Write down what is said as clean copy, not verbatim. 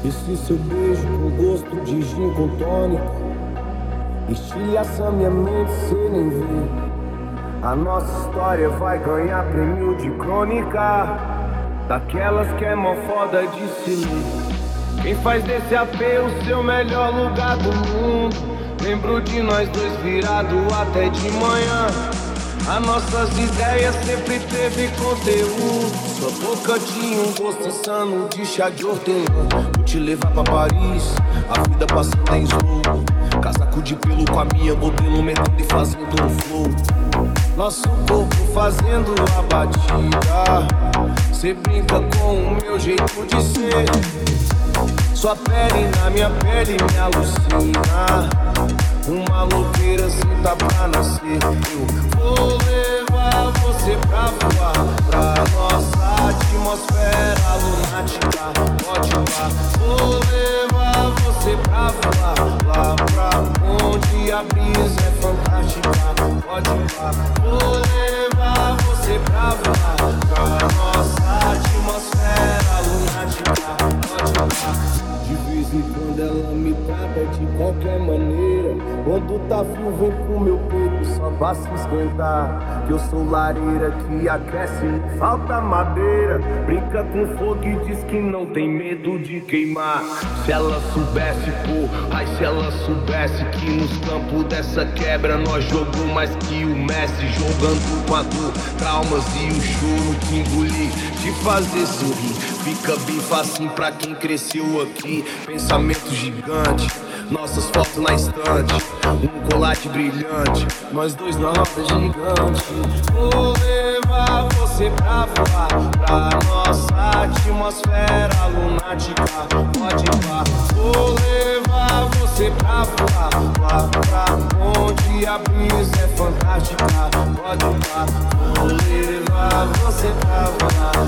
Esse seu beijo com gosto de gin com tônica estilhaça minha mente, cê nem vê. A nossa história vai ganhar prêmio de crônica, daquelas que é mó foda de se ler. Quem faz desse AP o seu melhor lugar do mundo? Lembro de nós dois virado até de manhã. As nossas ideias sempre teve conteúdo. Sua boca tinha um gosto insano de chá de hortelã. Vou te levar pra Paris, a vida passando em slow. Casaco de pelo com a minha modelo, metendo e fazendo um flow. Nosso corpo fazendo a batida. Cê brinca com o meu jeito de ser. Sua pele na minha pele me alucina. Uma louqueira assim tá pra nascer. Eu vou levar você pra voar, pra nossa atmosfera lunática. Pode voar. Vou levar você pra voar, lá pra onde a brisa é fantástica. Pode voar. Vou levar você pra voar, pra nossa atmosfera lunática. Pode voar. De vez em quando ela me trata de qualquer maneira. Quando tá frio vem pro meu peito só pra se esquentar. Que eu sou lareira que aquece, não falta madeira. Brinca com fogo e diz que não tem medo de queimar. Se ela soubesse, pô, ai se ela soubesse que nos campos dessa quebra nós jogou mais que o Messi. Jogando com a dor, traumas e o choro que engoli, te fazer sorrir. Fica bem facinho pra quem cresceu aqui. Pensamento gigante, nossas fotos na estante, um colate brilhante, nós dois na roda gigante. Vou levar você pra voar, pra nossa atmosfera lunática. Pode voar. Vou levar você pra voar, lá pra onde a brisa é fantástica. Pode voar. Vou levar você pra voar,